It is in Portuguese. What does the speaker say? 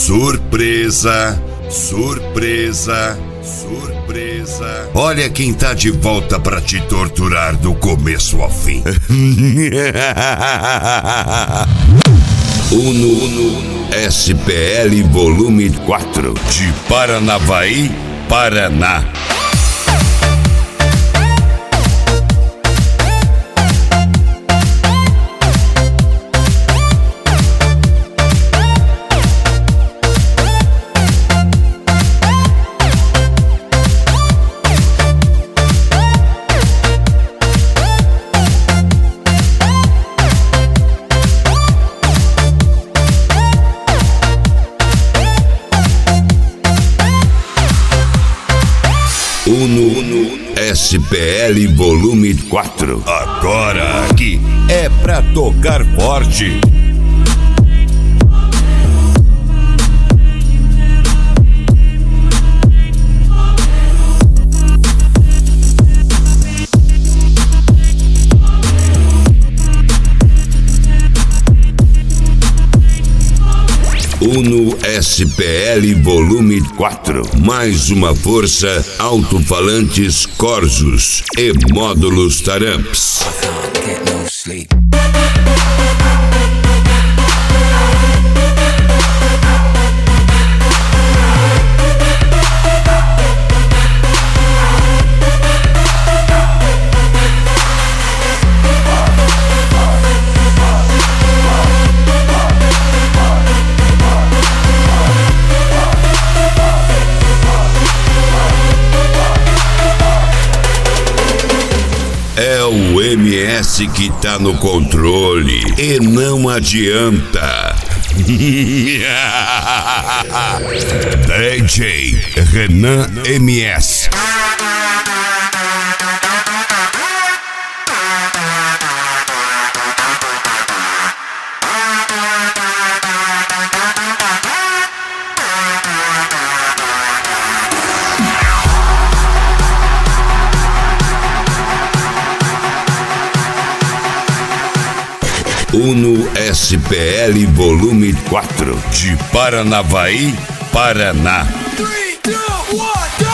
Surpresa, surpresa, surpresa. Olha quem tá de volta pra te torturar do começo ao fim. Uno SPL Volume 4, de Paranavaí, Paraná. Uno SPL Volume 4. Agora aqui é pra tocar forte. Uno SPL Volume 4. Mais uma força, alto-falantes Corsus e módulos Taramps. É o MS que tá no controle e não adianta. DJ Renan MS. Uno SPL Volume 4, de Paranavaí, Paraná. 3, 2, 1,